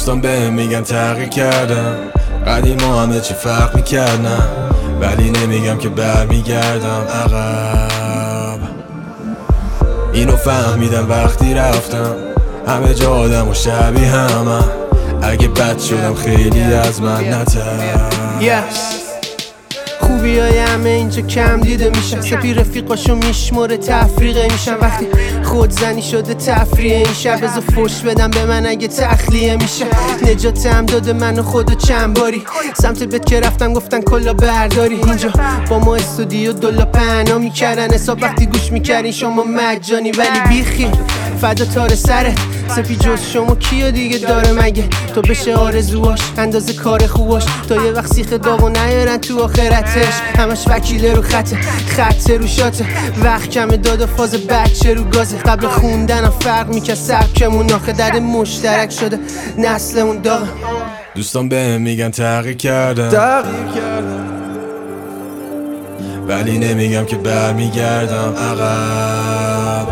دوستان بهم میگن تغییر کردم، قدیما همه چی فرق میکردم، ولی نمیگم که برمیگردم عقب. اینو فهمیدم وقتی رفتم، همه جا آدم و شبیه همه، اگه بد شدم خیلی از من نتر. خوبی های همه اینجا کم دیده میشن، سپی رفیقاشو میشموره تفریقه میشن. وقتی خودزنی شده تفریه این شب، بذار فوش بدم به من اگه تخلیه میشه. نجاتم داده منو خودو چند باری، سمت بت که رفتم گفتن کلا برداری. اینجا با ما استودیو دلا پهنا میکردن حساب، وقتی گوش میکردین شما مجانی. ولی بیخی فدا تار سرت، سپی جز شما کیو دیگه داره مگه؟ تو بشه آرزوهاش اندازه کار خوباش، تا یه وقت سیخ داغو نیارن تو آخرتش. همش وکیله رو خطه رو شاته، وقت کمه داد و فاز بچه رو گازه. قبل خوندنم فرق میکرد سبکمون، آخه درد مشترک شده نسلمون داغه. دوستان بهم میگن تغییر کردم، ولی نمیگم که برمیگردم عقب.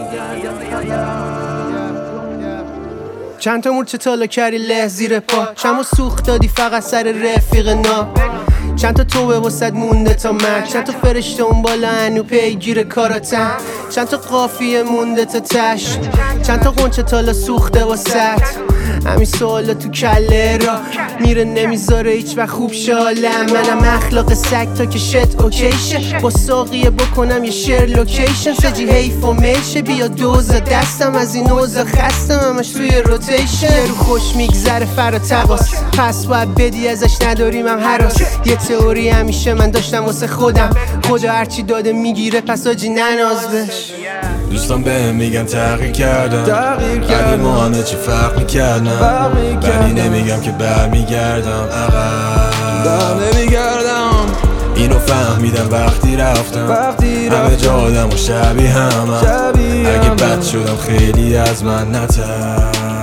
چند تا مورچه تالا کردی له زیر پا، چند سوخت دادی فقط سر رفیق نا. چند تا توبه واسد مونده تا مرگ، چند تا فرشته اون بالا هنو پیگیر کاراتن. چند تا قافیه مونده تا تش، چند تا قنچه تالا سوخته واسد. همین سوالا تو کله را میره نمیذاره هیچ وقت خوب شالم. منم اخلاق سگ تا که شت اوکیشه، با ساقیه بکنم یه شیر لوکیشن. سجی حیف و میشه بیا دوزا دستم، از این اوزا خستم همش توی روتیشن. رو خوش میگذره فرا تقاس، پس باید بدی ازش نداریم هم حراس. یه تئوری همیشه من داشتم واسه خودم، خدا هرچی داده میگیره پس آجی نناز بش. دوستان بهم میگن تغییر کردم، قدیما همه چی فرق میکردم، ولی نمیگم که برمیگردم عقب. اینو فهمیدم وقتی رفتم، همه جا آدم و شبیه همه، اگه بد شدم خیلی از من نتر.